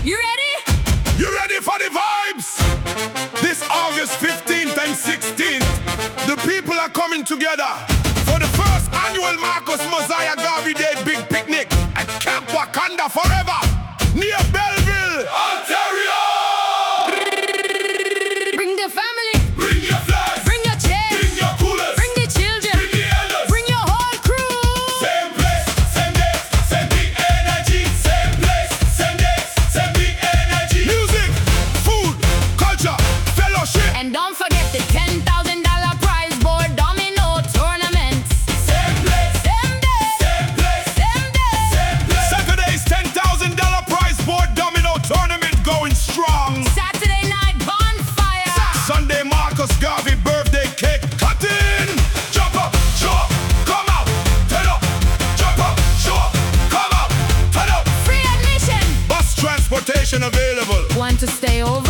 You ready? You ready for the vibes? This August 15th and 16th, the people are coming together for the first annual Marcus Mosiah Garvey Day Big Picnic at Camp Wakanda Forever, near Belleville, Ontario. Bring the family. Bring your flags. Bring your chairs. Bring your coolers. Bring the children. Bring the elders. Bring your whole crew. Same place, same day, same big energy. Same place, same day, same big energy. Music, food, culture, fellowship. And don't forget the $10,000 prize board domino tournaments. Same place, Same day. same place, Same day. same place. Saturday's $10,000 prize board domino tournament going strong. Saturday night bonfire. Sunday Marcus Garvey birthday cake cutting. Jump up, show up, come out, turn up. Jump up, show up, come out, turn up. Free admission. Bus transportation available. Want to stay over?